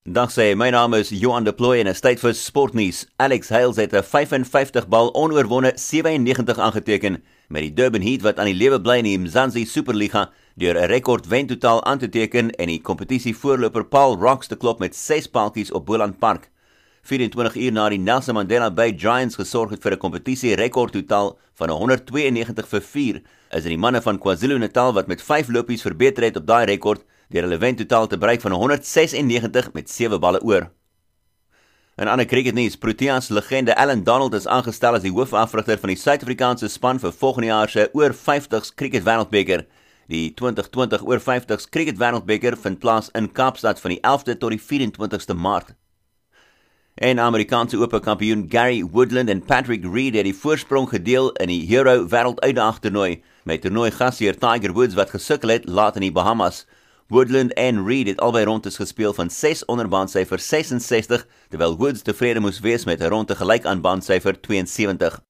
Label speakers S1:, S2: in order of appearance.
S1: Dag sê, my naam is Johan de Plooy en is tyd vir sportnuus. Alex Hales het 'n 55 bal onoorwonde 97 aangeteken met die Durban Heat wat aan die lewe bly in die Mzansi Superliga deur 'n rekord wentotaal aan te teken en die kompetisie voorloper Paul Rocks te klop met 6 paaltjies op Boland Park. 24 uur na die Nelson Mandela Bay Giants gesorg het vir 'n kompetisie rekordtotaal van 192-4, is dit die manne van KwaZulu-Natal wat met 5 lopies verbeter het op daai rekord deur hulle wentotaal te bereik van 196 met 7 balle oor. In ander cricketnuus, Proteas legende Alan Donald is aangestel as die hoofafrigter van die Suid-Afrikaanse span vir volgende jaar se oor 50s cricket wêreldbeker. Die 2020 oor 50s cricket wêreldbeker vind plaas in Kaapstad van die 11de tot die 24ste Maart. En Amerikaanse Ope kampioen Gary Woodland en Patrick Reed het die voorsprong gedeel in die Hero Wêrelduitdagtoernooi met toernooigasheer Tiger Woods wat gesukkel het laat in die Bahamas. Woodland en Reed het albei rondes gespeel van 6 onder baansyfer 66, terwyl Woods tevrede moes wees met 'n ronde gelyk aan baansyfer 72.